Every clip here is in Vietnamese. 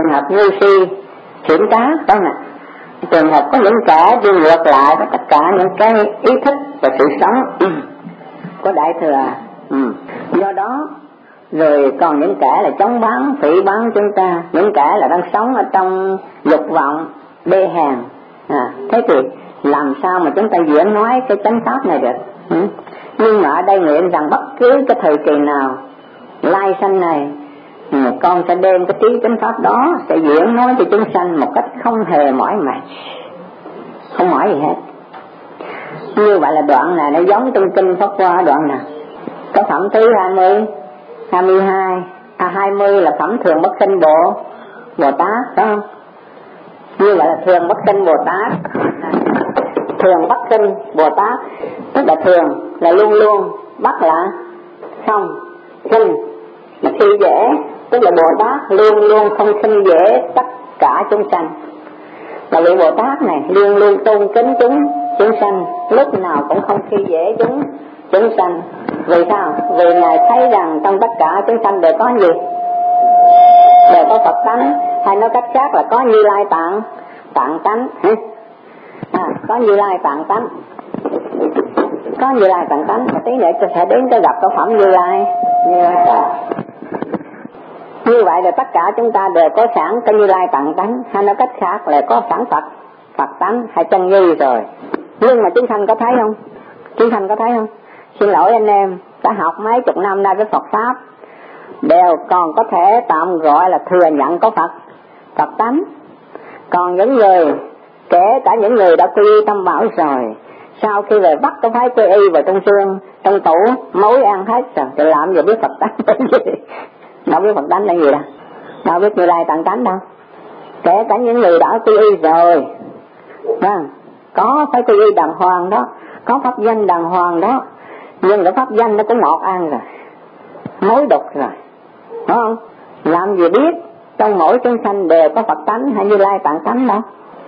trường hợp ngu si xỉn cá, phải không ạ? Trường hợp có những kẻ đi ngược lại với tất cả những cái ý thức và sự sống của Đại Thừa. Do đó rồi còn những kẻ là chống bán, phỉ bán chúng ta, những kẻ là đang sống ở trong dục vọng đê hèn. Thế thì làm sao mà chúng ta diễn nói cái chánh pháp này được? Nhưng mà ở đây nguyện rằng bất cứ cái thời kỳ nào lai sanh này, con sẽ đem cái trí chánh pháp đó sẽ diễn nói cho chúng sanh một cách không hề mỏi mệt, không mỏi gì hết. Như vậy là đoạn này nó giống trong kinh Pháp Hoa đoạn nào? Có phẩm thứ 20 là phẩm thường bất sinh Bồ Tát, phải không? Như vậy là thường bất sinh Bồ Tát. Thường bất sinh Bồ Tát tức là thường là luôn luôn, bất là không, sinh là khi dễ, tức là Bồ Tát luôn luôn không sinh dễ tất cả chúng sanh. Và vị Bồ Tát này luôn luôn tôn kính chúng sanh, lúc nào cũng không khi dễ chúng sanh. Vì sao? Vì Ngài thấy rằng trong tất cả chúng sanh đều có gì? Đều có Phật tánh, hay nói cách khác là có Như Lai tạng tánh. Có Như Lai tạng tánh, có Như Lai tạng tánh. Và tí nữa tôi sẽ đến cho gặp cái phẩm Như Lai. Như vậy là tất cả chúng ta đều có sẵn cái Như Lai tạng tánh, hay nói cách khác là có sẵn Phật tánh hay chân như rồi. Nhưng mà chúng sanh có thấy không? Chúng sanh có thấy không? Xin lỗi anh em, đã học mấy chục năm nay với Phật pháp, đều còn có thể tạm gọi là thừa nhận có Phật tánh. Còn những người, kể cả những người đã quy y Tam Bảo rồi, sau khi về bắt cái phái quy y vào trong xương, trong tủ mối ăn hết rồi, thì làm gì biết Phật tánh là gì? Đâu biết Phật tánh là gì đâu, đâu biết Như Lai tạng tánh đâu. Kể cả những người đã quy y rồi, có phải quy y đàng hoàng đó, có pháp danh đàng hoàng đó, nhưng cái pháp danh nó cũng ngọt ăn rồi, mối đục rồi, đúng không? Làm gì biết trong mỗi chúng sanh đều có Phật tánh hay Như Lai tạng tánh đâu.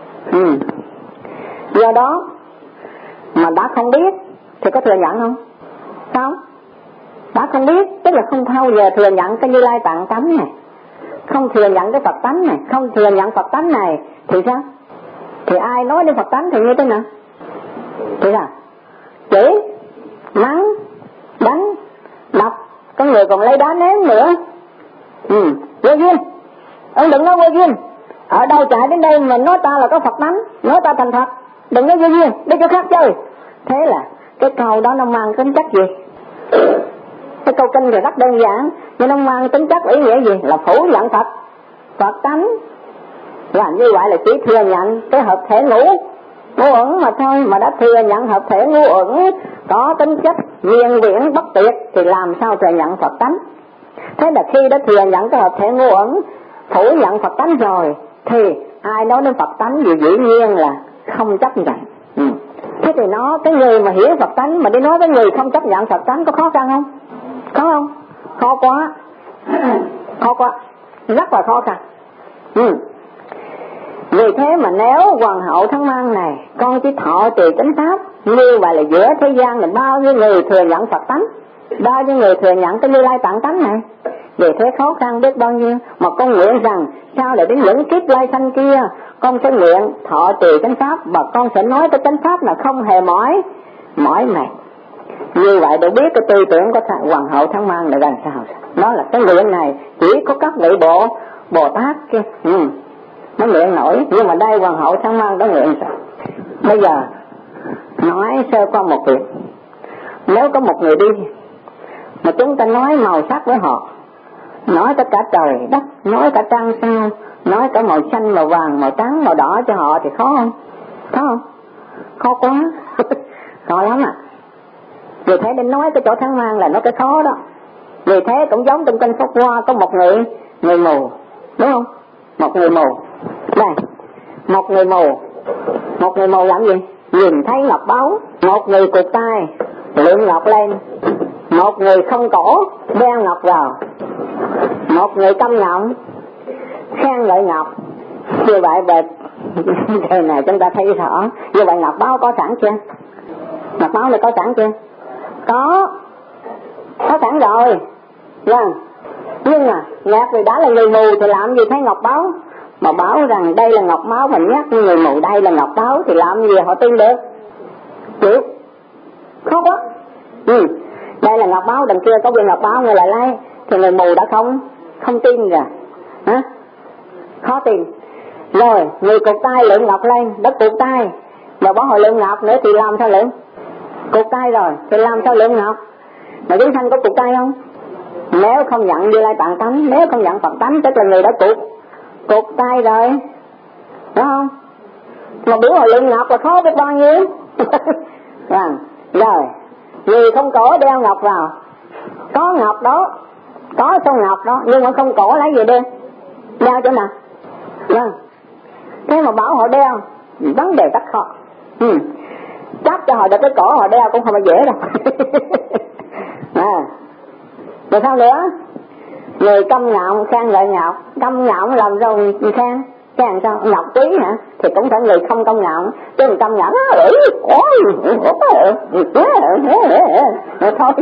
Do đó mà đã không biết thì có thừa nhận không? Sao? Đã không biết tức là không bao giờ thừa nhận cái Như Lai tạng tánh này, không thừa nhận cái Phật tánh này, không thừa nhận Phật tánh này thì sao? Thì ai nói đến Phật tánh thì như thế nào? Thì sao? Chửi, mắng, đánh, đập, có người còn lấy đá ném nữa. Vô duyên, ông đừng nói vô duyên. Ở đâu chạy đến đây mà nói ta là có Phật tánh, nói ta thành thật, đừng nói vô duyên, đi chỗ khác chơi. Thế là cái câu đó nó mang tính chất gì? Cái câu kinh thì rất đơn giản, nhưng nó mang tính chất ý nghĩa gì? Là phủ nhận Phật tánh. Và như vậy là chỉ thừa nhận cái hợp thể ngũ uẩn mà thôi, mà đã thừa nhận hợp thể ngũ uẩn có tính chất nguyên viễn bất tuyệt thì làm sao thừa nhận Phật tánh? Thế là khi đã thừa nhận cái hợp thể ngũ uẩn, phủ nhận Phật tánh rồi, thì ai nói đến Phật tánh gì dĩ nhiên là không chấp nhận. Thế thì cái người mà hiểu Phật tánh mà đi nói với người không chấp nhận Phật tánh có khó khăn không? Có không? Khó quá. Khó quá, rất là khó khăn. Vì thế mà nếu Hoàng hậu Thắng Mang này con chỉ thọ trì chánh pháp, như vậy là giữa thế gian là bao nhiêu người thừa nhận Phật tánh, bao nhiêu người thừa nhận cái Như Lai tạng tánh này. Vì thế khó khăn biết bao nhiêu. Mà con nguyện rằng sao lại đến những kiếp lai sanh kia, con sẽ nguyện thọ trì chánh pháp, và con sẽ nói cái chánh pháp là không hề mỏi mệt. Như vậy để biết cái tư tưởng của Hoàng hậu Thắng Mang là làm sao. Nó là cái nguyện này chỉ có các vị Bồ Tát kia nó nguyện nổi, nhưng mà đây Hoàng hậu Thắng Mang đã nguyện rồi. Bây giờ nói sơ qua một việc. Nếu có một người đi mà chúng ta nói màu sắc với họ, nói tất cả trời đất, nói cả trăng sao, nói cả màu xanh, màu vàng, màu trắng, màu đỏ cho họ thì khó không? Khó không? Khó quá. Khó lắm à. Vì thế đến nói cái chỗ Thắng Mang là nó cái khó đó. Vì thế cũng giống trong kinh Pháp Hoa có một người mù, đúng không? Một người mù. Đây, một người mù làm gì? Nhìn thấy ngọc báu. Một người cụt tay lượm ngọc lên, một người không cổ đeo ngọc vào, một người câm ngọng khen ngợi ngọc. Như vậy về đời này chúng ta thấy rõ. Như vậy ngọc báu có sẵn chưa? Ngọc báu này có sẵn chưa? Có sẵn rồi. Vâng. Nhưng mà nhạc vì đã là người mù thì làm gì thấy ngọc báu, mà bảo rằng đây là ngọc báu mà nhắc người mù đây là ngọc báu thì làm gì họ tin được? Chịu khó quá. Đây là ngọc báu, đằng kia có viên ngọc báu người lại lấy thì người mù đã không tin rồi hả? Khó tin. Rồi người cụt tay lượm ngọc lên, đất cụt tay mà bảo họ lượm ngọc nữa thì làm sao lượm? Cụt tay rồi thì làm sao lượm ngọc? Mà chúng sanh có cụt tay không? Nếu không nhận Như Lai Tạng Tánh, nếu không nhận Phật Tánh, tức là người đã cụt tay rồi, đúng không? Mà biểu họ lượm ngọc là khó biết bao nhiêu. Rồi người không cổ đeo ngọc vào, có ngọc đó, có son ngọc đó, nhưng mà không cổ lấy gì đeo chỗ nào? Thế mà bảo họ đeo, vấn đề rất khó. Chắc cho họ được cái cổ họ đeo cũng không phải dễ đâu. Rồi sao nữa? Người câm ngọng khen lợi ngọc, câm ngọng làm rồi khen sao? Ngọc quý hả? Thì cũng phải người không câm ngọng, chứ người câm ngọng thôi.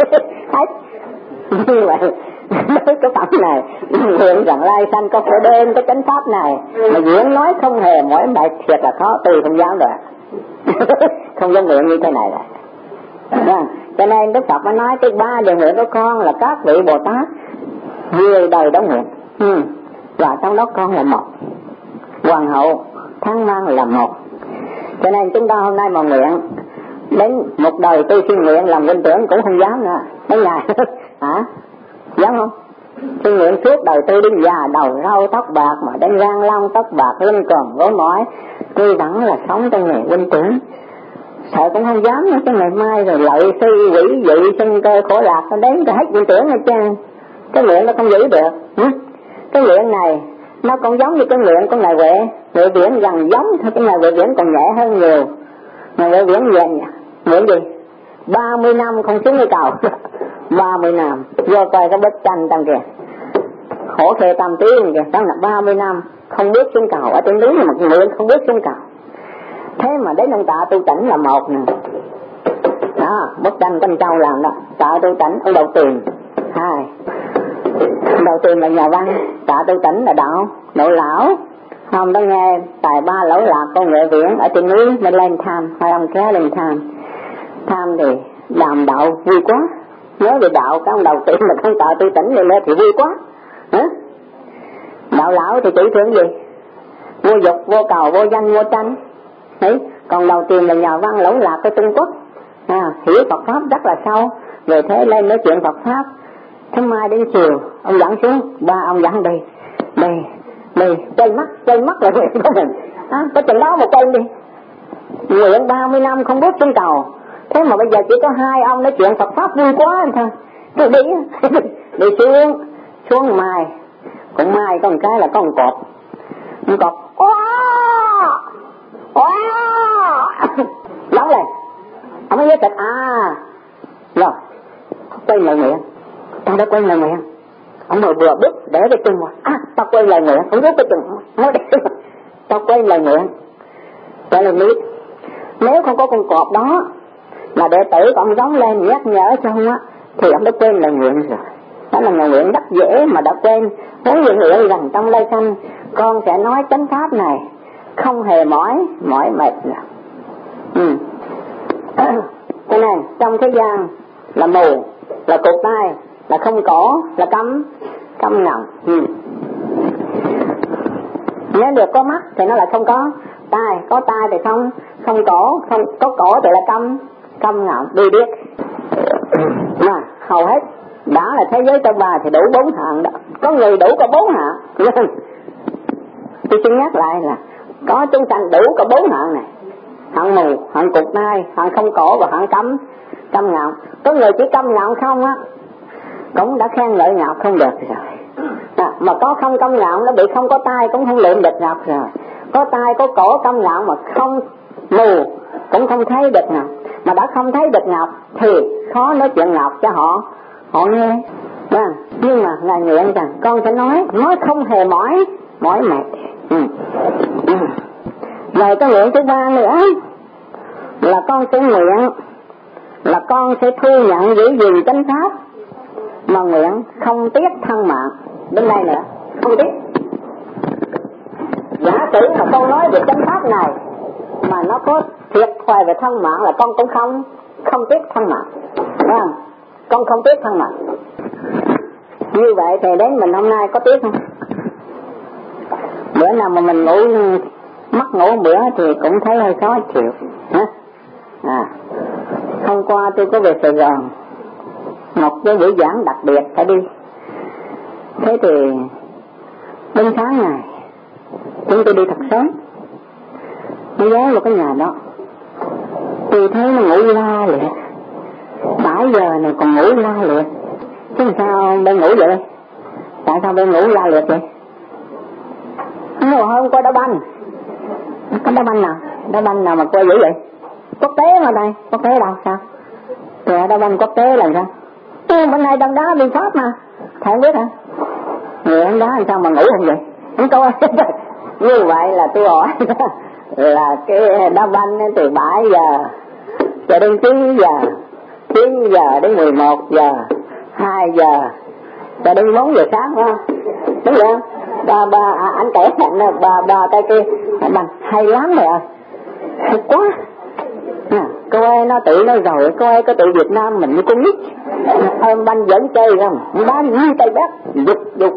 Như vậy cái phẩm này nguyện rằng lai sanh có phổ đêm cái chánh pháp này mà diễn nói không hề mỏi mệt, thiệt là khó, tôi không dám được. Không dám nguyện như thế này rồi. Cho nên Đức Phật mới nói cái 3 điều nguyện của con là các vị Bồ Tát nhiều đời đó nguyện, và trong đó con là một, Hoàng hậu Thắng Mang là một. Cho nên chúng ta hôm nay mà nguyện đến một đời tôi xin nguyện làm huynh trưởng cũng không dám nữa. Mấy ngày hả? Dám không? Xin nguyện suốt đời tôi đến già đầu râu tóc bạc mà đến gan long tóc bạc lưng còm gối mỏi, tôi vẫn là sống trong nghề huynh trưởng. Sợ cũng không dám nữa, cái ngày mai rồi lợi sư quỷ dị sinh cơ khổ lạc nó đến cho hết huynh trưởng hết trơn. Cái nguyện nó không giữ được. Cái nguyện này nó cũng giống như cái nguyện của ngài Huệ Viễn, gần giống thôi, cái ngài Huệ Viễn còn nhẹ hơn nhiều. Ngài Huệ Viễn nguyện gì? 30 năm không xuống cái cầu. 30 năm vô coi cái bức tranh trong kìa, khổ khê tam tiếng kìa, đó là 30 năm không bước xuống cầu, ở trên núi mà nguyện không bước xuống cầu. Thế mà đến ông Tạ Tu Tỉnh là một nè, đó bức tranh Tân Châu làm đó. Tạ Tu Tỉnh ông Đầu Tiền 2, ông Đầu Tiền là nhà văn, Tạ Tu Tỉnh là đạo lão. Hôm đó nghe tài ba lỗi lạc con Huệ Viễn ở trên núi nên lên tham, hai ông kéo lên tham thì làm đạo vui quá. Nhớ về đạo các ông Đầu Tiền mà không Tạ Tu Tỉnh lên thì vui quá. Đạo lão thì chỉ thương gì? Vô dục, vô cầu, vô danh, vô tranh. Đấy, còn Đầu Tiền là nhà văn lỗi lạc của Trung Quốc, hiểu Phật pháp rất là sâu, về thế lên nói chuyện Phật pháp. Thứ mai đến chiều ông dẫn xuống, 3 ông dẫn đi quay mắt là nguyện của mình. Có chừng đó một quay đi, nguyện 30 năm không bước trên cầu. Thế mà bây giờ chỉ có 2 ông nói chuyện Phật pháp vui quá thôi, cứ đi xuống mai, cũng mai có một cái là có một cọp nóng lên, ông mới nhớ thật rồi quay lời nguyện. Tao đã quay lời nguyện, ông ngồi vừa bước để cái chân mà tao quay lời nguyện, không rút cái chân nói để tao quay lời nguyện. Vậy là biết nếu không có con cọp đó là đệ tử của ông giống lên nhắc nhở cho ông thì ông đã quên lời nguyện rồi. Đó là lời nguyện rất dễ mà đã quên. Huống gì nguyện rằng trong lai sanh con sẽ nói chánh pháp này không hề mỏi mệt nào. Cho nên trong thế gian là mù, là cụt tai, là không cổ, là câm ngọng. Nếu được có mắt thì nó lại không có tai, có tai thì không cổ, không có cổ thì là câm ngọng, đi biết. Mà hầu hết đã là thế giới trong 3 thì đủ 4 hạng đó, có người đủ cả 4 hạng. Tôi xin nhắc lại là có chúng sanh đủ cả 4 hạng này: hạng mù, hạng cụt tai, hạng không cổ và hạng câm ngọng. Có người chỉ câm ngọng không cũng đã khen lợi ngọc không được rồi. Mà có không câm ngọng nó bị không có tai cũng không lượm được ngọc rồi. Có tai có cổ câm ngọng mà không mù cũng không thấy được ngọc. Mà đã không thấy được ngọc thì khó nói chuyện ngọc cho họ nghe. Nhưng mà ngài nguyện rằng con sẽ nói không hề mỏi mệt. Rồi cái nguyện thứ 3 nữa là con sẽ nguyện là con sẽ thu nhận giữ gìn chánh pháp mà nguyện không tiếc thân mạng. Đến đây nữa, không tiếc. Giả sử mà con nói về chánh pháp này mà nó có thiệt thòi về thân mạng là con cũng không tiếc thân mạng, phải không? Con không tiếc thân mạng. Như vậy thì đến mình hôm nay có tiếc không? Bữa nào mà mình mất ngủ một bữa thì cũng thấy hơi khó chịu. Hôm qua tôi có về Sài Gòn, một cái buổi giảng đặc biệt phải đi. Thế thì đến sáng này chúng tôi đi thật sớm, tôi ghé vào cái nhà đó, tôi thấy nó ngủ la liệt. 7 giờ này còn ngủ la liệt. Chứ sao bên ngủ vậy? Tại sao bên ngủ la liệt vậy? Nó hôm qua đá banh. Có đá banh nào? Đá banh nào mà coi dữ vậy? Quốc tế mà đây, quốc tế đâu sao? Thì đá banh quốc tế là sao? Bên này đang đá bên Pháp mà. Thầy không biết hả? Người anh đá làm sao mà ngủ không vậy? Không coi. Như vậy là tôi hỏi là cái đá banh từ 7 giờ cho đến 9 giờ, 9 giờ đến 11 giờ, 2 giờ cho đến 4 giờ sáng, phải không? Đúng không? Anh kể ba tay kia bằng hay lắm rồi, hay quá. Cô ấy nó tự nói rồi, cô ấy có tự Việt Nam mình như con nít, ôm banh dẫn chơi không, banh như tay bét, dục.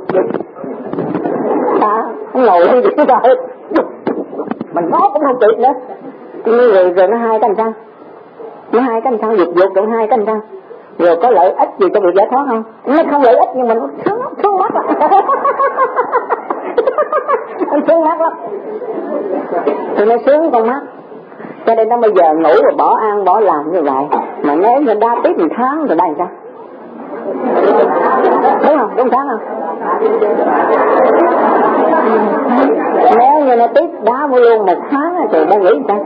Ngồi như vậy rồi, mình ngó cũng không kịp nữa. Rồi nó hai cái làm sao? Nó hai cái làm sao? Dục rồi hai cái làm sao? Rồi có lợi ích gì cho việc giải thoát không? Nó không lợi ích nhưng mà nó thương mắt lắm. Nó thương mắt lắm. Thì nó sướng con mắt. Cho nên nó bây giờ ngủ rồi bỏ ăn bỏ làm như vậy. Mà nếu như đa tiếp 1 tháng rồi đây làm sao? Đúng không? Đúng tháng không? Nếu như nó tiếp đá vô luôn 1 tháng thì đang nghĩ sao?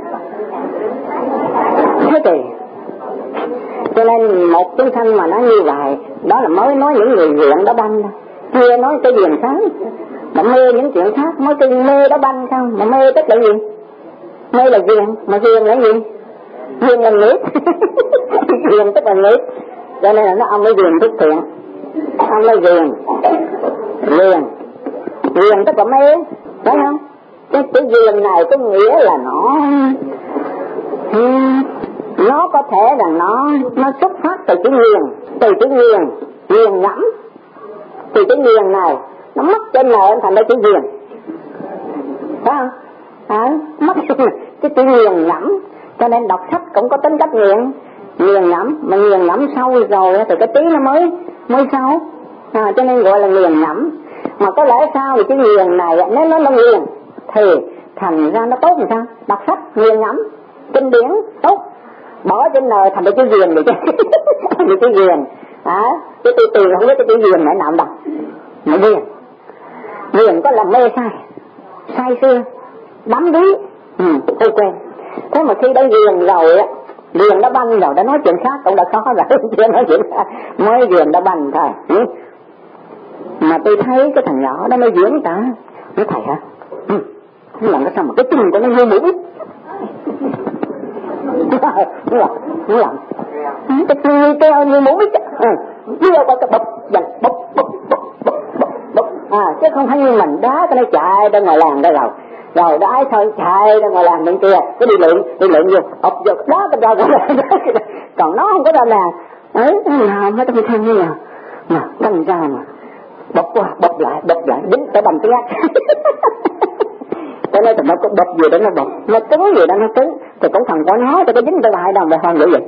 Thế thì cho nên một chúng sanh mà nói như vậy, đó là mới nói những người nghiện đá banh thôi, chưa nói cái gì khác. Mà mê những chuyện khác, mới cái mê đá banh không? Mà mê tức là gì? Mê là ghiền, mà ghiền là gì? Ghiền là nghiệp. Ghiền tức là nghiệp. Cho nên là nó ông mới ghiền thức thiện, ông mới ghiền tức là mê, phải không? Cái ghiền này có nghĩa là nó có thể là nó xuất phát từ cái nghiền ngẫm, từ cái nghiền này nó mất trên này thành ra cái nghiền, phải không? Mất cái nghiền ngẫm, cho nên đọc sách cũng có tính cách nghiền ngẫm, mà nghiền ngẫm sâu rồi thì cái trí nó mới sâu, cho nên gọi là nghiền ngẫm. Mà có lẽ sao thì cái nghiền này nếu nó nghiền thì thành ra nó tốt làm sao? Đọc sách nghiền ngẫm kinh điển tốt, bỏ trên nồi thành cái ghiền vậy chứ. Cái ghiền cái tôi không biết cái ghiền này nào đọc mà ghiền có là mê sai xưa đắm đuối, tôi quen. Thế mà khi đã ghiền rồi á, ghiền đã banh rồi, đã nói chuyện khác cũng đã khó rồi. Chưa nói chuyện khác, mới ghiền đã banh thôi. Mà tôi thấy cái thằng nhỏ đó nó diễn cả, nói thầy hả? Nó làm cái sao mà cái chân của nó như mũi. Nó làm cái chân keo như mũi chứ. Chưa có cái bập chứ không phải như mình đá cái nó chạy ra ngoài làng đây rồi đá thôi chạy ra ngoài làng bên kia, cái đi lượn vô ập vô đó cái ra ngoài làng. Còn nó không có ra làng ấy, nào mới trong thân như nào mà căng ra mà bập qua bập lại dính tới bằng tiếng ác. Cho nên nó có bập gì đó nó bập, nó cứng gì đó nó cứng, thì cũng thằng của nó thì có dính tới lại đâu mà hoan dữ vậy.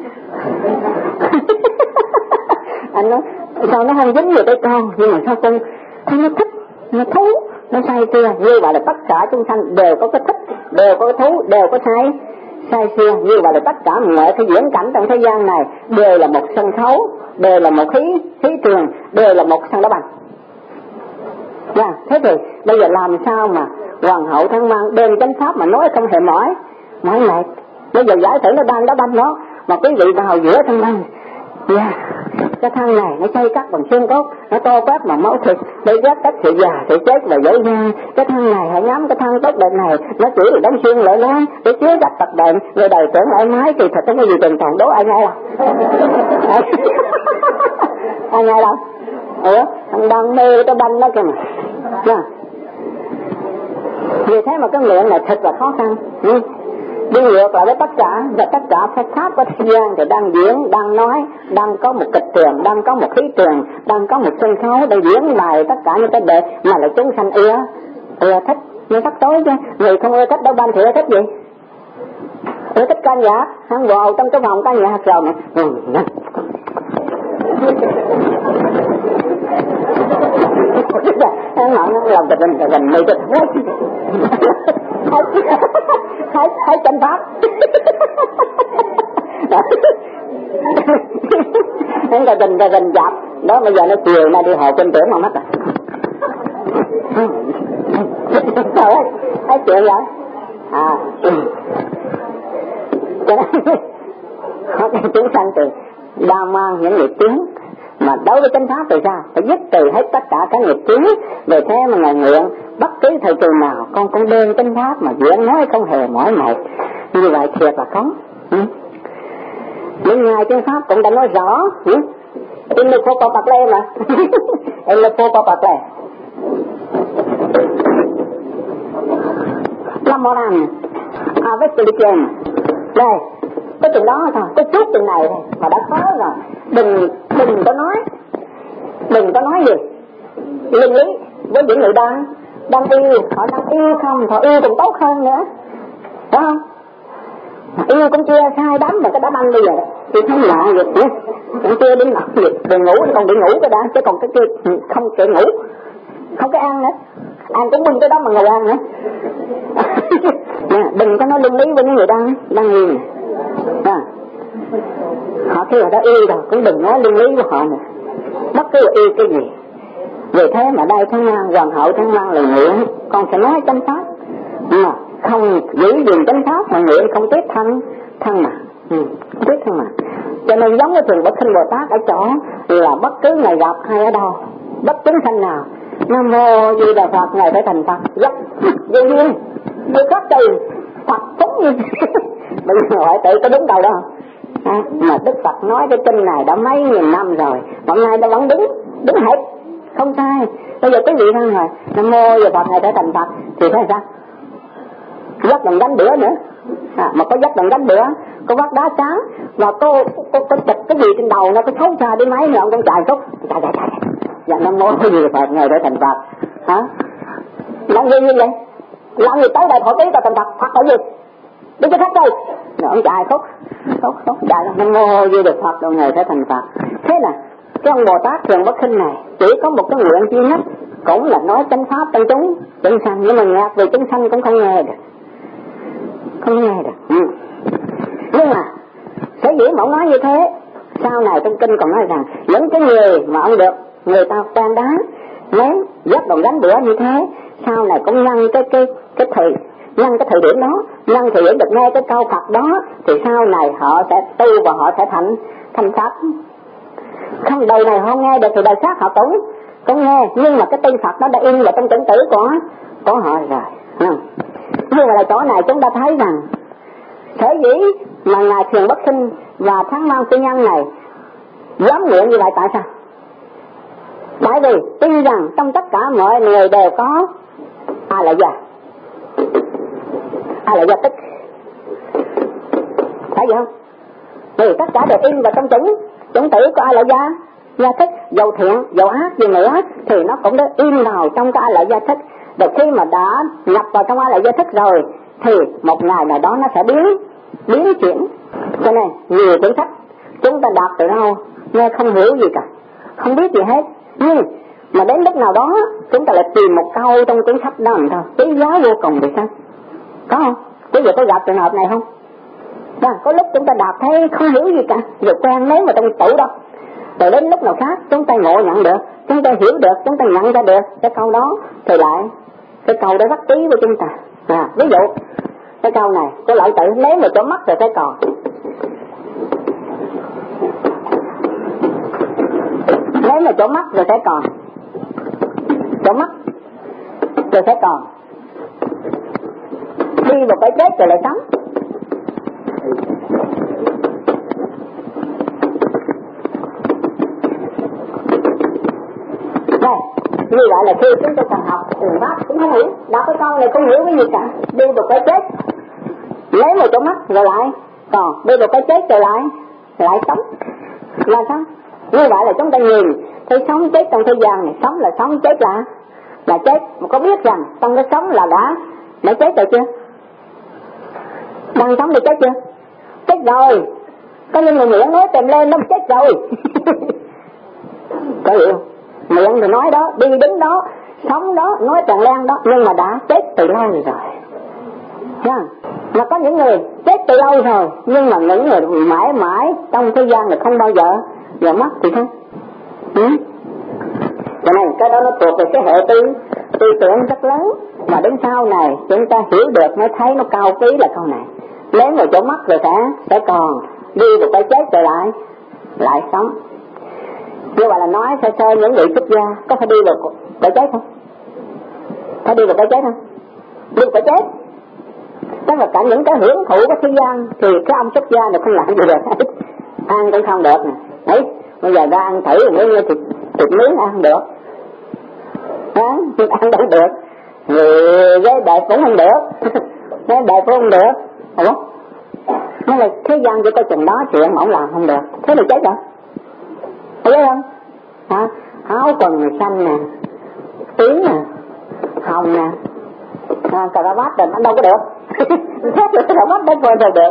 Anh nói sao nó không dính gì tới con, nhưng mà sao con thấy nó thích, nó thú, nó say xưa. Như vậy là tất cả chúng sanh đều có cái thích, đều có cái thú, đều có say xưa. Như vậy là tất cả mọi cái diễn cảnh trong thế gian này đều là một sân khấu, đều là một khí trường, đều là một sân đá banh. Thế thì bây giờ làm sao mà Hoàng hậu Thăng Mang đêm chánh pháp mà nói không hề mỏi mệt. Bây giờ giải thử nó đang đá banh nó, mà quý vị vào giữa thân banh, cái thân này nó xây cắt bằng xương cốt, nó to quát bằng máu thịt, để ghét tất sự già, sự chết và dễ dàng. Cái thân này hãy ngắm cái thân tốt bệnh này, nó chỉ được đóng xương lợi láng để chứa gặp tật bệnh, người đời tưởng lại mái kỳ thật có cái gì tình trạng đố ai ngay à? ai nghe đâu. Thằng đang mê cái banh đó kìa mà. Vì thế mà cái nguyện này thật là khó khăn. Đi ngược lại với tất cả, và tất cả phép pháp của thế gian thì đang diễn, đang nói, đang có một kịch trường, đang có một khí trường, đang có một sân khấu để diễn bài tất cả những cái đề mà là chúng sanh ưa thích. Nhưng sắp tối chứ, người không ưa thích đâu banh thì ưa thích gì? Ưa thích ca nhạc, hắn vào trong cái vòng ca nhạc rồi mà. Hắn nói nó lòng tình mê cho thấy chân pháp. Hắn ta tình dạp đó, bây giờ nó chiều nay đi hội trên tưởng mà mất rồi. Trời ơi, thấy chuyện vậy cho nên có cái chúng sanh thì đa mang những nghiệp chướng. Mà đối với chánh pháp thì sao? Phải dứt trừ hết tất cả các nghiệp chướng. Về thế mà Ngài nguyện bất cứ thời kỳ nào con cũng đem chánh pháp mà diễn nói không hề mỏi mệt. Như vậy thiệt là có. Nhưng Ngài chánh pháp cũng đã nói rõ. In the four bạc lê mà. In the four bạc lê. Lâm mô đàn với sự lịch trình. Đây, cái chuyện đó thôi, cái chút chuyện này thôi mà đã khó rồi. Đừng có nói gì liên lý với những người đang yêu. Họ đang yêu không, họ yêu cũng tốt hơn nữa, phải không? Yêu cũng chưa sai đắm mà cái đám anh bây giờ thì không lạ việc nữa, cũng chưa đến mặt việc đừng ngủ, còn bị ngủ cái đã, chứ còn cái kia không chịu ngủ, không cái ăn nữa, ăn cũng bưng cái đó mà ngồi ăn nữa. Đừng có nói liên lý với những người đang yêu này. Họ khi họ đã yêu rồi cũng đừng nói liên lý với họ nữa, bất cứ yêu cái gì. Vì thế mà đây Thánh Mang, Hoàng hậu Thánh Mang là nguyện con sẽ nói chánh pháp mà không giữ gìn chánh pháp mà nguyện không tiếp thân mà tiếp thân mà. Cho nên giống với thường Bất Khinh Bồ Tát ở chỗ là bất cứ ngày gặp hay ở đâu, bất chúng sanh nào Nam Mô Di Đà Phật, Ngài phải thành Phật rất vô duyên như khắp trời Phật phúng như bây giờ hỏi tự có đúng đâu đó không? Mà Đức Phật nói cái kinh này đã mấy nghìn năm rồi, hôm nay nó vẫn đúng hết, không sai. Bây giờ cái gì thôi rồi Nam Mô Di Đà Phật, Ngài phải thành Phật thì thấy sao? Dắt đồng gánh bữa nữa, mà có dắt đồng gánh bữa, có vắt đá trắng và có chụp cái gì trên đầu nó có xấu xa đi mấy nữa, ông con chạy xúc chạy dạ Nam Mô Di Đà Phật, Ngài phải thành Phật làm gì như vậy? Làm gì tới đây hỏi tí ta thành Phật, Phật là gì? Đi cho khách đây. Rồi ông chạy khóc chạy Nam Mô Di Đà Phật, rồi Ngài phải thành Phật. Thế là cái ông Bồ Tát Thường Bất Khinh này chỉ có một cái nguyện duy nhất, cũng là nói chánh pháp trong chúng sanh, nhưng mà nhạc về chúng sanh cũng không nghe được. Nhưng mà sở dĩ mà ông nói như thế, sau này trong kinh còn nói rằng những cái người mà ông được người ta quen đá ném dắt đồng đánh bữa như thế, sau này cũng nhân cái thời điểm đó, nhân thời điểm được nghe cái câu Phật đó, thì sau này họ sẽ tu và họ sẽ thành Phật. Không đời này họ nghe được thì đời khác họ cũng nghe, nhưng mà cái tên Phật đó đã in vào trong chuẩn tử của họ rồi. Nhưng mà là chỗ này chúng ta thấy rằng sở dĩ mà Ngài Thiền Bất Khinh và Thắng Mang Phu Nhân này dám nguyện như vậy, tại sao? Tại vì tin rằng trong tất cả mọi người đều có A La Gia Tích, phải vậy không? Vì tất cả đều in vào trong chuẩn tử của A La Gia Tích, dầu thiện dầu ác gì nữa thì nó cũng đã in vào trong cái A La Gia Tích. Rồi khi mà đã nhập vào trong A La Gia Tích rồi thì một ngày nào đó nó sẽ biến chuyển. Cho nên nhiều cuốn sách chúng ta đọc từ đâu nghe không hiểu gì cả, không biết gì hết, nhưng mà đến lúc nào đó chúng ta lại tìm một câu trong cuốn sách đó thôi, quý giá vô cùng thì sao? Có không? Quý vị có gặp trường hợp này không? Có lúc chúng ta đọc thấy không hiểu gì cả, rồi quen lấy vào trong tủ đó, rồi đến lúc nào khác chúng ta ngộ nhận được, chúng ta hiểu được, chúng ta nhận ra được cái câu đó, thì lại cái câu đó rất quý với chúng ta. Ví dụ cái câu này cái lợi tử lấy vào chỗ mắt rồi sẽ còn, lấy vào chỗ mắt rồi sẽ còn, chỗ mắt rồi sẽ còn, đi vào cái chết rồi lại sống. Như vậy là khi chúng tôi còn học trường pháp cũng không hiểu, đọc cái con này không hiểu cái gì cả, đi một cái chết, lấy một chỗ mắt rồi lại, còn đi một cái chết rồi lại sống, là sao? Như vậy là chúng ta nhìn thấy sống chết trong thế gian này, sống là sống, chết là chết, mà có biết rằng trong cái sống là đã chết rồi chưa? Đang sống thì chết chưa? Chết rồi. Có những người miệng nói tìm lên nó chết rồi. Có hiểu không? Miệng thì nói đó, đi đứng đó, sống đó, nói tràn lan đó, nhưng mà đã chết từ lâu rồi. Nha. Mà có những người chết từ lâu rồi, nhưng mà những người mãi mãi trong thế gian là không bao giờ mất thì thôi. Cho nên cái đó nó thuộc về cái hệ tư tưởng rất lớn, mà đến sau này chúng ta hiểu được mới thấy nó cao quý là câu này. Lấy một chỗ mắt rồi sẽ còn, đi một cái chết rồi lại sống. Như vậy là nói sơ sơ những vị xuất gia có phải đi vào cái chết không? Phải đi vào cái chết không? Đi vào cái chết. Tức là cả những cái hưởng thụ của thế gian thì cái ông xuất gia này không làm gì được. Ăn cũng không được nè. Đấy, bây giờ ra ăn thử mới như thịt miếng ăn được. Đó, ăn đâu được. Người với đẹp cũng không được. Với đẹp cũng không được. Đúng không? Nên là thế gian chỉ có chừng đó chuyện mà ông làm không được. Thế thì chết rồi. Thấy không? Hả? Áo quần xanh nè, tím nè, hồng nè, cà ra vát rồi nó đâu có được. Khác được cà ra vát đâu coi được.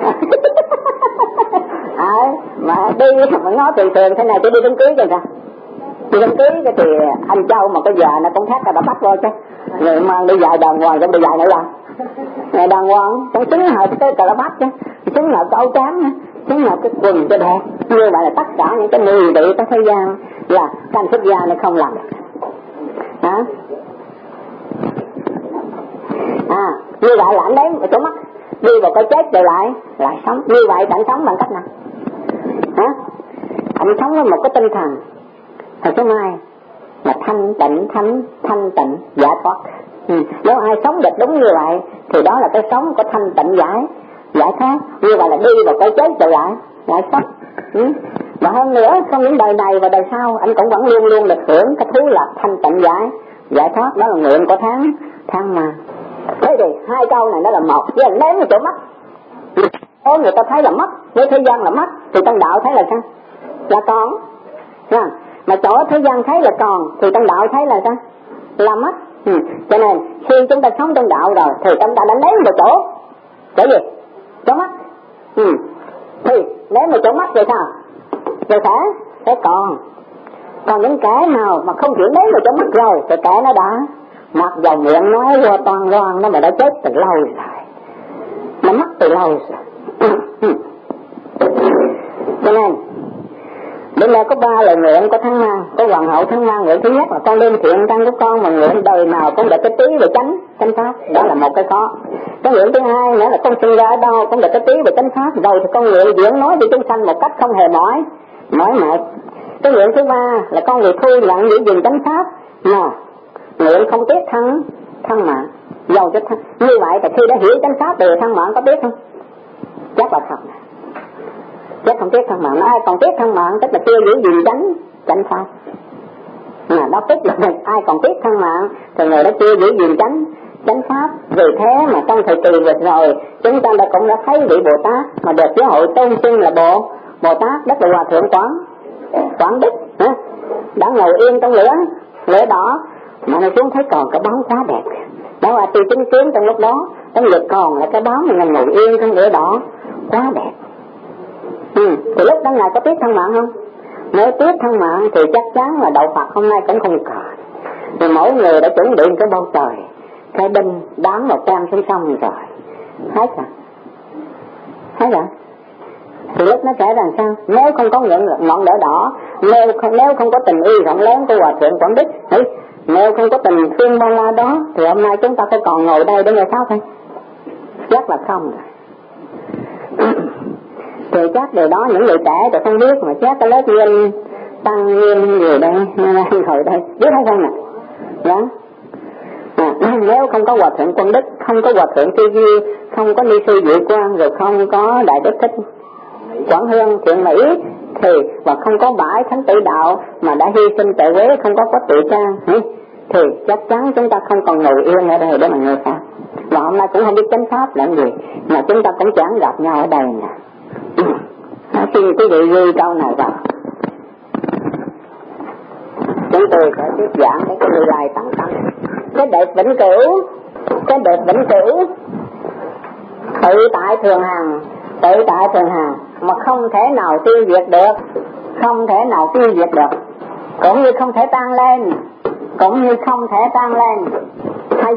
Mà đi mà nói thường thế này, chứ đi đám cưới rồi sao? Đi đám cưới thì anh Châu mà cái già nó cũng khác cà ra vát vô chứ. Người mang đi dài đàng hoàng, trong đi dài nữa là ngày đàng hoàng, cũng xứng hợp cái cà ra vát chứ, xứng hợp cái áo trắng, xứng hợp cái quần cho đẹp. Như vậy là tất cả những cái mùi vị của thế gian là các xuất gia này không làm được. Đó. Như vậy là anh lấy một chỗ mắt, đi vào cái chết rồi lại sống. Như vậy anh sống bằng cách nào? Anh sống với một cái tinh thần hồi số 2 là thanh tịnh giải thoát. Nếu ai sống được đúng như vậy thì đó là cái sống của thanh tịnh giải thoát. Như vậy là đi vào cái chết rồi lại sống. Và hơn nữa trong những đời này và đời sau anh cũng vẫn luôn luôn được hưởng cái thứ là thanh tịnh giải thoát. Đó là nguyện của tháng mà. Thế thì hai câu này nó là một. Với anh ném vào chỗ mắt, có người ta thấy là mất, với thế gian là mất, thì trong đạo thấy là sao? Là còn. Mà chỗ thế gian thấy là còn thì trong đạo thấy là sao? Là mất. Cho nên khi chúng ta sống trong đạo rồi thì chúng ta đã ném vào chỗ gì? Chỗ mắt. Thì ném vào chỗ mắt rồi sao? Rồi sẽ còn những cái nào mà không chịu ném vào chỗ mắt rồi thì kẻ nó đã mặc dầu miệng nói qua toàn loan, nó mà đã chết từ lâu rồi, nó mất từ lâu rồi. Cho nên bên đây có 3 lời nguyện của Thắng Mang. Có Hoàng hậu Thắng Mang nguyện thứ nhất là con đem thiện căn của con mà nguyện đời nào cũng được cái tí về chánh pháp, đó là một cái có. Cái nguyện thứ hai nữa là con sinh ra ở đâu cũng được cái tí về chánh pháp, rồi thì con nguyện diễn nói với chúng sanh một cách không hề mỏi mệt. Cái nguyện thứ ba là con nguyện thu nhận giữ gìn chánh pháp, mà nguyện không tiếc thân mạng, giàu cho thân. Như vậy thì khi đã hiểu chánh pháp thì thân mạng có tiếc không? Chắc là không. Chắc không tiếc thân mạng. Ai còn tiếc thân mạng tức là chưa giữ gìn chánh pháp. Đó tức là ai còn tiếc thân mạng thì người đó chưa giữ gìn chánh pháp. Vì thế mà trong thời kỳ vừa rồi chúng ta cũng đã thấy vị Bồ Tát mà được giáo hội tôn xưng là Bồ Tát, đất là Hòa Thượng Quảng Đức, đã ngồi yên trong lửa đỏ mà nó xuống thấy còn cái bóng quá đẹp. Đó là tôi chứng kiến trong lúc đó trong lực còn là cái bóng mà ngồi yên trong lửa đỏ quá đẹp. Thì lúc đó ngài có tiếc thân mạng không? Nếu tiếc thân mạng thì chắc chắn là đạo Phật hôm nay cũng không còn. Thì mỗi người đã chuẩn bị cái bầu trời, cái binh đám 100 xuống sông rồi, hết rồi. Thì lúc nó sẽ làm sao? Nếu không có ngọn lửa đỏ, nếu không có tình yêu rộng lớn của Hòa Thượng Quảng Đức, nếu không có tình thương bao la đó thì hôm nay chúng ta phải còn ngồi đây để nghe sao thôi? Chắc là không. Thì chắc điều đó những người trẻ thì không biết, mà chắc cái lớp nguyên tăng nguyên người đây ngồi đây biết hay không nè? Đó. Nếu không có Hòa Thượng Quảng Đức, không có Hòa Thượng Tư Duy, không có Ni Sư Diệu Quang, rồi không có Đại Đức Thích Quảng Hương Thiện Mỹ thì và không có bãi thánh tử đạo mà đã hy sinh tại Huế, không có tự trang thì chắc chắn chúng ta không còn ngồi yên ở đây để mà nghe pháp. Và hôm nay cũng không biết chánh pháp làm gì mà chúng ta cũng chẳng gặp nhau ở đây nè. Xin quý vị ghi câu này vào. Chúng tôi sẽ tiếp giảng cái Như Lai tận tánh. Cái đẹp vĩnh cửu, cái đẹp vĩnh cửu tự tại thường hằng, tự tại thường hằng mà không thể nào tiêu diệt được, không thể nào tiêu diệt được, cũng như không thể tan lên, cũng như không thể tan lên hay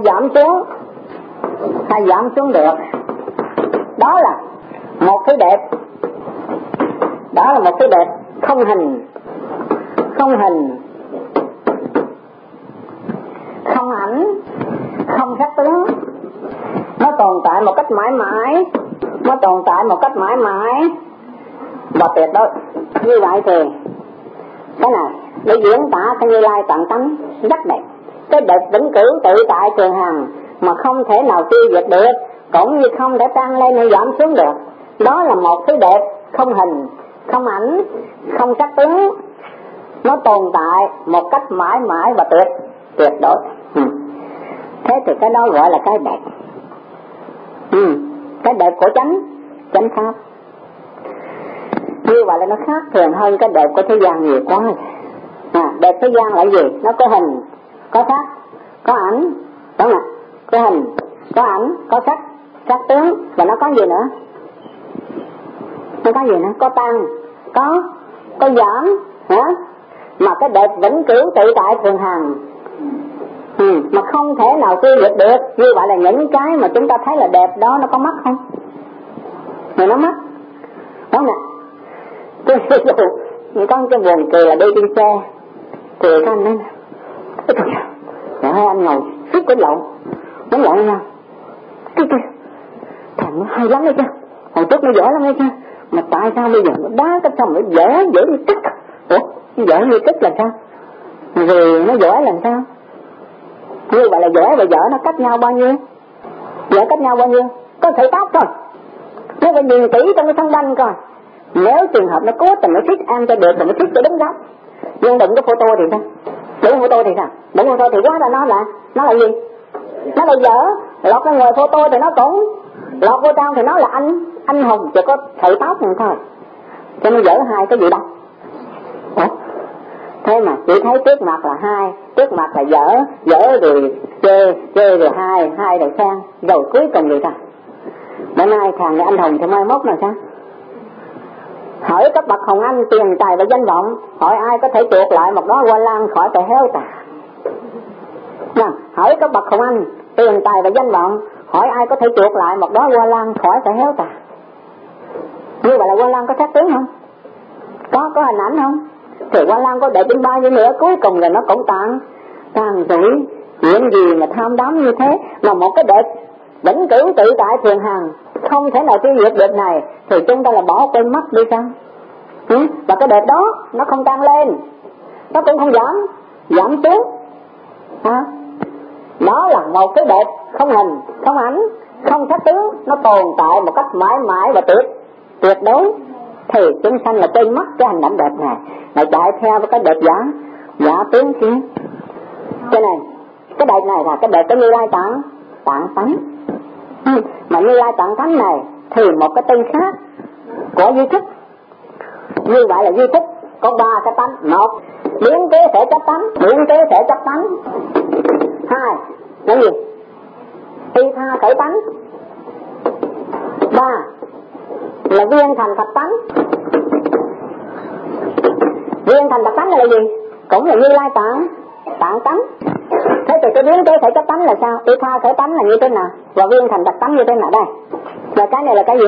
giảm xuống được. Đó là một thứ đẹp, đó là một thứ đẹp không hình, không hình, không ảnh, không sắc tướng. Nó tồn tại một cách mãi mãi, nó tồn tại một cách mãi mãi và tuyệt đối. Như vậy thì cái này để diễn tả cái Như Lai tận tánh rất đẹp. Cái đẹp vĩnh cửu tự tại trường hằng mà không thể nào tiêu diệt được, cũng như không thể tăng lên hay giảm xuống được. Đó là một thứ đẹp không hình, không ảnh, không sắc tướng. Nó tồn tại một cách mãi mãi và tuyệt đối. Thế thì cái đó gọi là cái đẹp. Cái đẹp của chánh pháp. Như vậy là nó khác thường hơn cái đẹp của thế gian nhiều quá. Đẹp thế gian là gì? Nó có hình, có sắc, có ảnh, đúng không ạ? Có hình, có ảnh, có sắc tướng, và nó có gì nữa? Nó có gì nữa? Có tăng, có giảm, mà cái đẹp vĩnh cửu tự tại thường hằng mà không thể nào tiêu diệt được. Như vậy là những cái mà chúng ta thấy là đẹp đó nó có mất không? Mà nó mất, đúng không ạ? Có cái buồn cười là đi trên xe thì các anh nói hai anh ngồi suốt cái lộn nha, cái thằng nó hay lắm đấy chứ, hồi trước nó giỏi lắm đấy chứ, mà tại sao bây giờ nó đá cái xong nó dễ như tức? Ủa, dễ như tức là sao? Vì nó giỏi làm sao? Như vậy là dễ và dở nó cách nhau bao nhiêu? Dở cách nhau bao nhiêu? Có thể tóc thôi. Nó phải nhìn kỹ trong cái thân đanh coi. Nếu trường hợp nó cố tình nó thích ăn cho được thì nó thích cho đúng góc. Nhưng đừng có photo thì sao? Đừng photo thì sao? Đừng photo thì quá là nó là gì? Nó là dở. Lọt ra ngoài photo thì nó cũng, lọt vô trong thì nó là anh hùng, chỉ có sợi tóc thôi. Cho nó dở hai cái gì đâu. Ủa? Thế mà chỉ thấy trước mặt là hai, trước mặt là dở rồi chê rồi hai rồi sang, rồi cuối cùng thì sao? Bữa nay thằng này anh hùng thì mai mốt là sao? Hỏi các bậc hồng anh tiền tài và danh vọng, hỏi ai có thể chuộc lại một đóa hoa lan khỏi phải héo tàn? Hỏi các bậc hồng anh tiền tài và danh vọng, hỏi ai có thể chuộc lại một đóa hoa lan khỏi phải héo tàn? Như vậy là hoa lan có sắc tướng không? Có hình ảnh không? Thì hoa lan có đẹp đến bao nhiêu nữa, cuối cùng là nó cũng tàn rủi. Chuyện gì mà tham đắm như thế? Mà một cái đẹp vĩnh cửu tự tại thường hằng không thể nào tiêu diệt được này thì chúng ta là bỏ quên mất đi sao? Và cái đẹp đó nó không tăng lên, nó cũng không giảm xuống. Đó là một cái đẹp không hình, không ảnh, không sắc tướng, nó tồn tại một cách mãi mãi và tuyệt đối. Thì chúng sanh là quên mất cái hành động đẹp này, lại chạy theo với cái đẹp giả tướng kia. Cho nên cái đẹp này là cái đẹp của Như Lai tận tánh. Mà Như Lai tận tánh này thì một cái tên khác của duy thức. Như vậy là duy thức có ba cái tánh. Một, biến kế thể chấp tánh. Hai, là gì? Y tha khởi tánh. Ba, là viên thành thật tánh. Viên thành thật tánh là gì? Cũng là Như Lai tận tánh. Thế thì cái biến kế thể chấp tánh là sao? Y tha khởi tánh là như thế nào? Và viên thành thật tánh như thế nào đây? Và cái này là cái gì?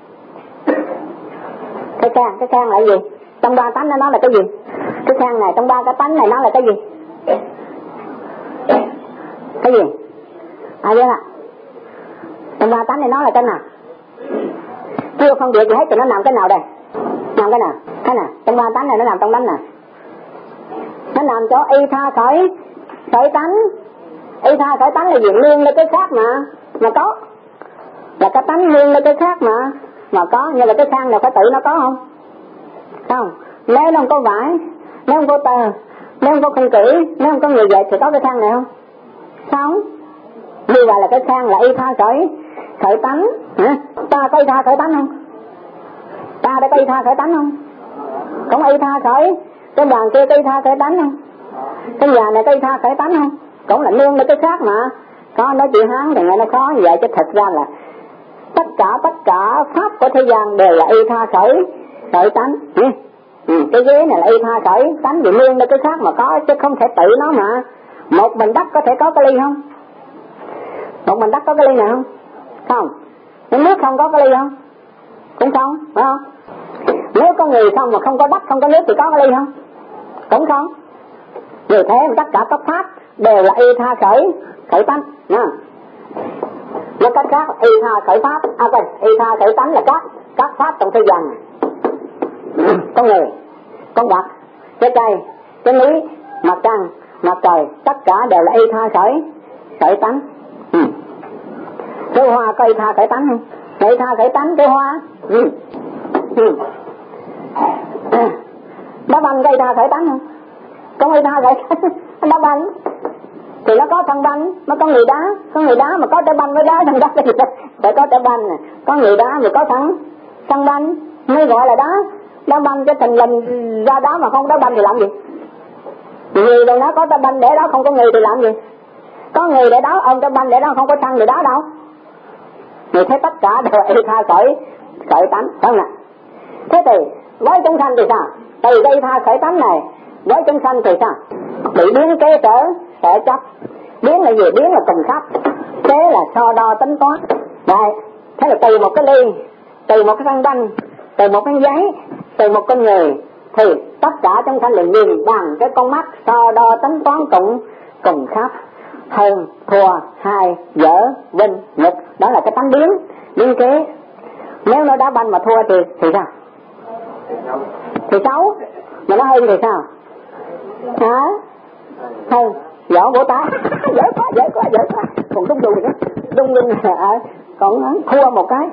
Cái khang là cái gì? Trong ba tánh nó là cái gì? Cái khang này, trong ba cái tánh này nó là cái gì? Cái gì? Ai biết ạ? Trong ba tánh này nó là cái nào? Chưa phân biệt gì hết thì nó nằm cái nào đây? Nằm cái nào? Cái nào? Trong ba tánh này nó nằm trong tánh nào? Nó nằm chỗ y tha khởi tánh. Y tha khởi tánh là gì? Nương lên cái khác mà có. Là cái tánh nương lên cái khác mà có. Nhưng mà cái khang nào phải tự nó có không? Không, nếu nó không có vải, nếu không có tờ, nếu không có không kỹ, nếu không có người dạy thì có cái thang này không? Không. Như vậy là cái thang là y tha khởi tánh. Ta có y tha khởi tánh không? Ta đã có y tha khởi tánh không? Cũng y tha khởi. Cái đoàn kia có y tha khởi tánh không? Cái nhà này có y tha khởi tánh không? Cũng là nương lên cái khác mà. Có nói chữ Hán thì nghe nó khó như vậy, chứ thật ra là tất cả pháp của thế gian đều là y tha khởi tánh. Cái ghế này là y tha khởi tánh, vì nương lên cái khác mà có, chứ không thể tự nó mà. Một mình đất có thể có cái ly không? Một mình đất có cái ly nào không? Không. Nếu nước không có cái ly không? Cũng không, phải không? Nếu có người không mà không có đất, không có nước thì có cái ly không? Cũng không. Vì thế tất cả các pháp đều là y tha khởi tánh nha. Nói cách khác, y tha khởi pháp, y tha khởi tánh là các pháp trong thế gian này. Con người, con vật, trái cây, trái núi, mặt trăng, mặt trời, tất cả đều là y tha khởi tánh. Cây hoa có y tha khởi tánh không? Y tha khởi tánh cây hoa. Đá banh có y tha khởi tánh không? Có y tha khởi tánh. Đá banh thì nó có thân banh, nó có người đá mà có trái banh với đá, thân đá cái gì đó, phải có trái banh nè, có người đá mà có thân banh mới gọi là đá banh, cái thành lình ra đá mà không đá banh thì làm gì? Người đâu nó có trái banh để đó, không có người thì làm gì? Có người để đó, ông trái banh để đó, không có thân thì đá đâu. Người thấy tất cả đều y tha khởi tánh, phải không nè? Thế thì với chúng sanh thì sao? Từ đây tha khởi tánh này với chúng sanh thì sao? Bị biến kế sở chấp. Biến là gì? Biến là cùng khắp, kế là so đo tính toán. Đấy, thế là từ một cái ly, từ một cái thân banh, từ một cái giấy, từ một con người, thì tất cả chúng sanh liền nhìn bằng cái con mắt so đo tính toán cùng khắp, hơn, thua, hai, dở, vinh, nhục. Đó là cái tánh biến kế. Nếu nó đá banh mà thua thì sao? Thì xấu. Mà nó hơn thì sao? Hả? Hơn, vỗ vỗ tay. Dở quá. Còn rung còn nó thua một cái,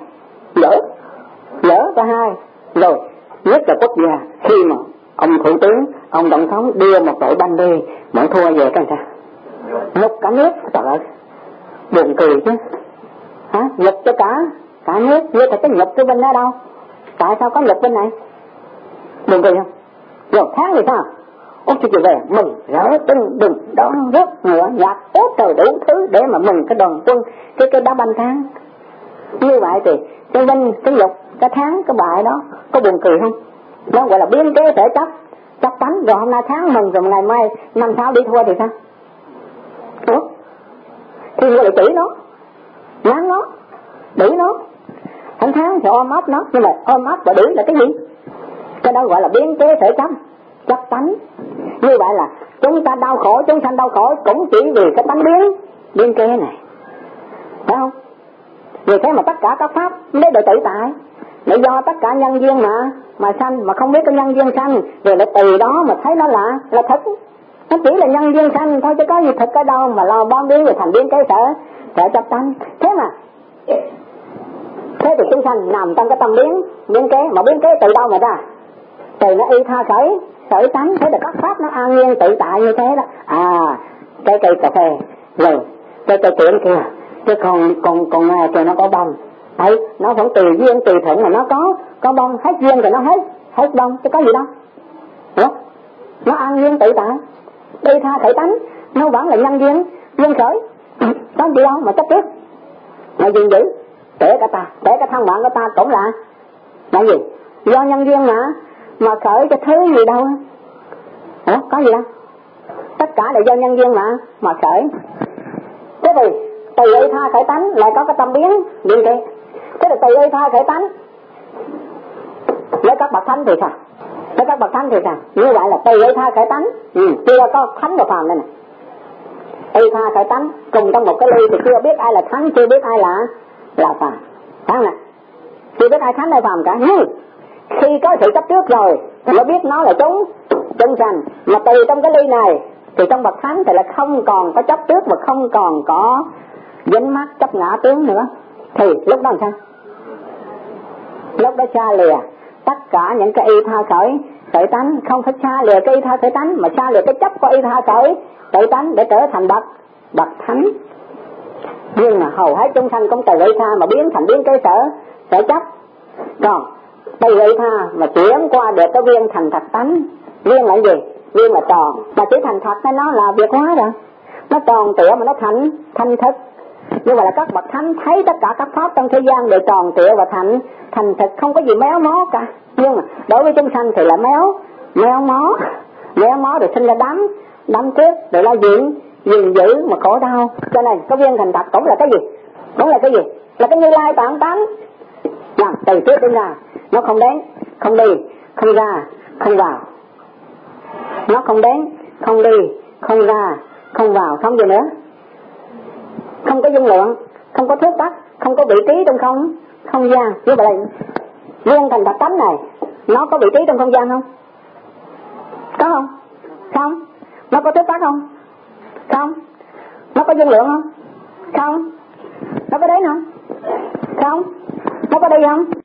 dở cả hai. Rồi, nhất là quốc gia, khi mà ông thủ tướng, ông tổng thống đưa một đội banh đi, mà thua về cái sao? Nhục cả nước, trời ơi, buồn cười chứ. Hả? Nhục cho cả nước, như thật cái nhục cái bên đó đâu? Tại sao có nhục bên này? Buồn cười không? Rồi tháng thì sao? Ôi chú về mừng rỡ tưng bừng đón rước ngựa nhạc ốt trời đủ thứ để mà mừng cái đoàn quân, cái đá banh tháng. Như vậy thì cái vinh, cái nhục, cái tháng, cái bại đó có buồn cười không? Nó gọi là biến kế thể chấp tánh. Rồi hôm nay tháng mừng, rồi ngày mai năm sau đi thua thì sao? Ủa? Thì người lại chỉ nó, ngán nó, đuổi nó. Không tháng thì ôm ấp nó, nhưng mà ôm ấp và đuổi là cái gì? Cái đó gọi là biến kế thể chấp tánh. Như vậy là chúng ta đau khổ, chúng sanh đau khổ cũng chỉ vì cái tánh biến kế này, phải không? Vì thế mà tất cả các pháp mới được tự tại, để do tất cả nhân duyên mà sanh, mà không biết cái nhân duyên sanh, rồi lại từ đó mà thấy nó là thật. Nó chỉ là nhân duyên sanh thôi, chứ có gì thật ở đâu mà lo bón biến rồi thành biến kế sở chấp tánh. Thế thì chúng sanh nằm trong cái tâm biến kế, mà biến kế từ đâu mà ra? Từ nó y tha khởi tánh. Thế là các pháp nó an nhiên tự tại như thế đó. Cái cây cà phê, rồi cái cây tiệm kia, chứ còn nghe kìa nó có bông. Đấy, nó vẫn tùy duyên tùy thuận mà nó có bông, hết duyên thì nó hết bông, chứ có gì đâu. Đúng? Nó an nhiên tự tại, y tha khởi tánh, nó vẫn là nhân duyên khởi. Có gì đâu mà chấp trước, mà gìn giữ. Kể cả thân mạng của ta cũng là gì? Do nhân duyên mà khởi cái thứ gì đâu. Ủa, có gì đâu. Tất cả là do nhân duyên mà khởi. Thế thì từ y tha khởi tánh lại có cái tâm biến kế. Thế là từ y tha khởi tánh với các bậc thánh thì sao? Như vậy là từ y tha khởi tánh, chưa có thánh và phàm đây này. Y tha khởi tánh cùng trong một cái ly thì chưa biết ai là thánh, chưa biết ai là phàm. Phải không nè? Chưa biết ai thánh hay phàm cả. Nhưng khi có sự chấp trước rồi thì mới biết nó là chúng sanh. Mà từ trong cái ly này thì trong bậc thánh thì là không còn có chấp trước, và không còn có dính mắc chấp ngã tướng nữa. Thì lúc đó làm sao? Lúc đó xa lìa tất cả những cái y tha khởi tánh, không phải xa lìa cái y tha khởi tánh, mà xa lìa cái chấp của y tha khởi tánh để trở thành bậc thánh. Nhưng mà hầu hết chúng sanh cũng từ y tha mà biến cái sở chấp. Còn từ y tha mà chuyển qua được cái viên thành thật tánh. Viên là gì? Viên là tròn, mà chỉ thành thật nên nó là việc hóa rồi. Nó tròn tựa mà nó thành thực. Nhưng mà là các bậc thánh thấy tất cả các pháp trong thế gian đều tròn tựa và thành thực, không có gì méo mó cả. Nhưng mà đối với chúng sanh thì là méo mó rồi sinh ra đắm trước, rồi là gìn giữ mà khổ đau. Cho nên cái viên thành thật cũng là cái gì? Là cái Như Lai tạng tánh. Từ trước đến ra nó không đến, không đi, không ra, không vào. Nó không đến, không đi, không ra, không vào, không gì nữa. Không có dung lượng, không có thước đắc, không có vị trí trong không gian. Như vậy là viên thành thật tánh này nó có vị trí trong không gian không? Có không? Không. Nó có thước đắc không? Không. Nó có dung lượng không? Không. Nó có đến không? Không. Nó có đi không?